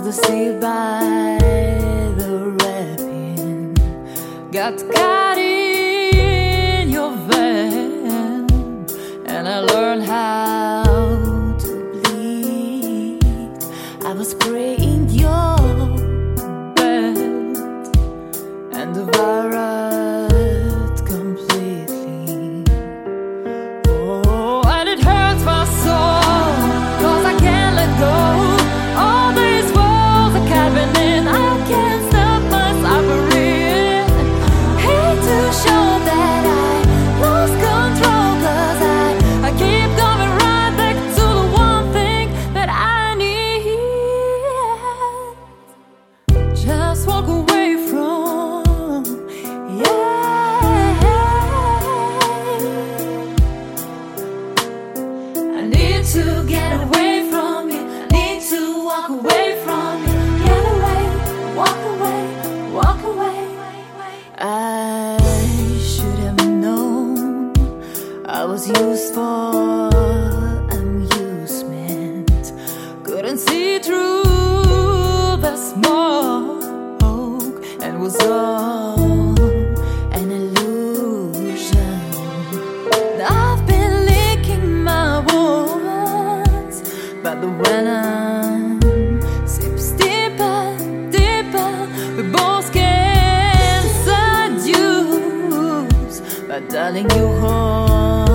deceived by the rapping, got caught in your van, and I learned how to bleed. I was praying your bed and devoured completely. Oh, and it hurts my soul, 'cause I can't let go. All these walls are caving in, I can't stop my suffering. Hate to show that I lost control, 'cause I keep going right back to the one thing that I need. Just walk away from, yeah. I need to get away from you, I need to walk away from you. Get away, walk away, walk away. I should have known I was used for amusement. Couldn't see through the smoke, and was all an illusion. I've been licking my wounds, but the venom seeps deeper, deeper. We both can seduce, but darling, you hold